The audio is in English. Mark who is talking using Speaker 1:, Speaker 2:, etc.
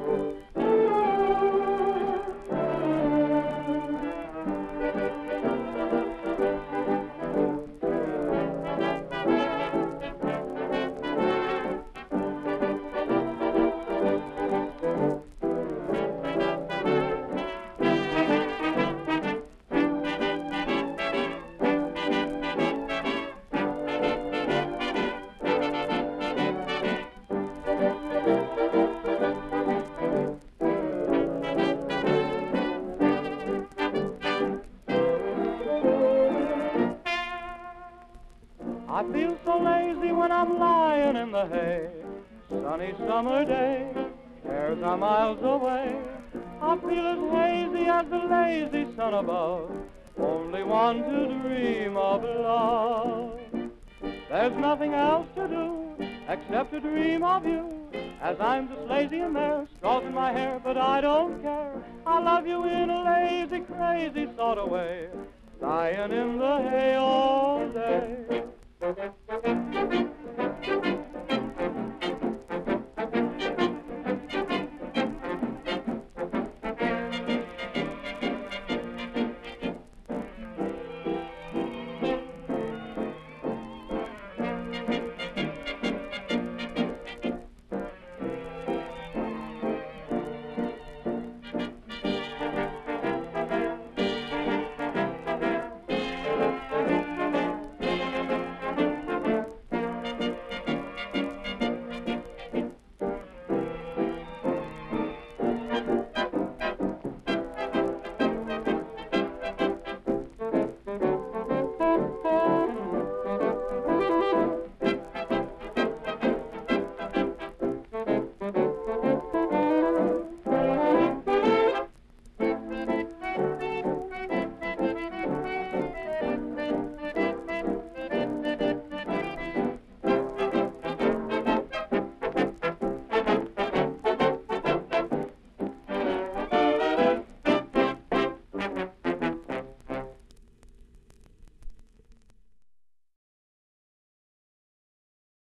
Speaker 1: I feel so lazy when I'm lying in the hay. Sunny summer day, cares are miles away. I feel as hazy as the lazy sun above, only one to dream of love. There's nothing else to do except to dream of you, as I'm just lazy and there, straws in my hair, but I don't care. I love you in a lazy, crazy sort of way, lying in the hay all day.